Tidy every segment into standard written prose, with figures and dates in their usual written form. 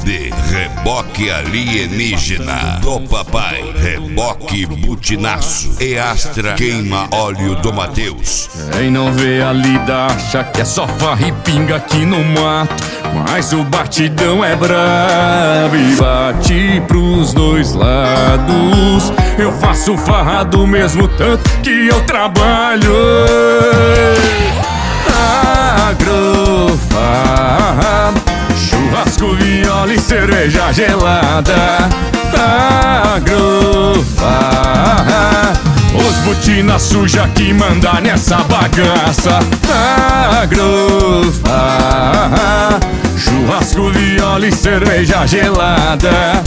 CD Reboque Alienígena do Papai, Reboque Butinaço e Astra Queima Óleo do Mateus. Quem não vê a lida acha que é só farra e pinga aqui no mato, mas o batidão é brabo e bate pros dois lados. Eu faço farra do mesmo tanto que eu trabalho. Agrofarra, churrasco, viola e cerveja gelada. Agrofarra, os botina suja que manda nessa bagaça. Agrofarra, churrasco, viola e cerveja gelada.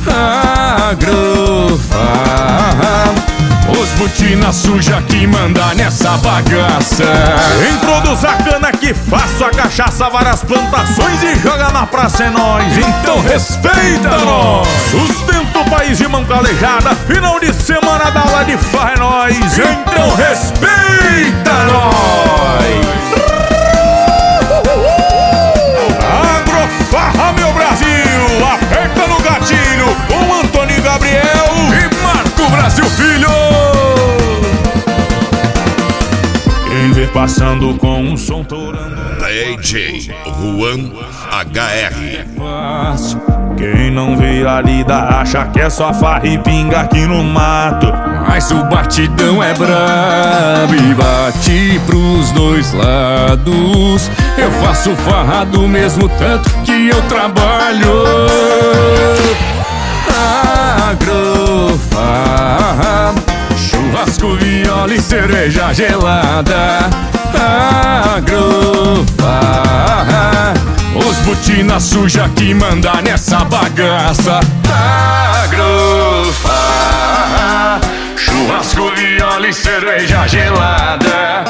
Agrofarra, os botina suja que manda nessa bagaça. Quem produz a cana que faço a cachaça, várias plantações e joga na praça é nós. Então respeita nós. Sustenta o país de mão calejada, final de semana da aula de farra é nós. Então respeita nós. Agrofarra, meu Brasil, aperta no gatilho com Antônio Gabriel e Marco Brasil Filho. Quem vê passando com um som torando, DJ Juan HR. quem não vê a lida acha que é só farra e pinga aqui no mato, mas o batidão é brabo e bate pros dois lados. Eu faço farra do mesmo tanto que eu trabalho. Agrofarra, churrasco, viola e cerveja gelada. Agrofarra, os botina suja que manda nessa bagaça. Agrofarra, churrasco, viola e cerveja gelada.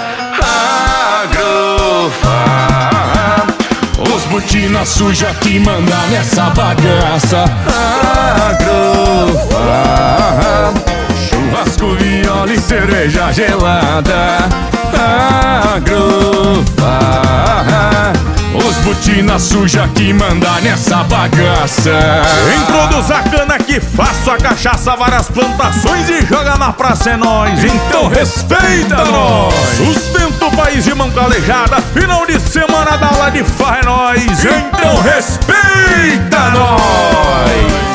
Agrofarra, os botina suja que manda nessa bagaça. Agrofarra, churrasco, viola e cerveja gelada. Agrofarra, os botina suja que manda nessa bagaça. quem produz a cana que faço a cachaça, várias plantações e joga na praça é nós. Então respeita nós. Sustenta o país de mão calejada, final de semana da aula de farra é nós. Então respeita nós.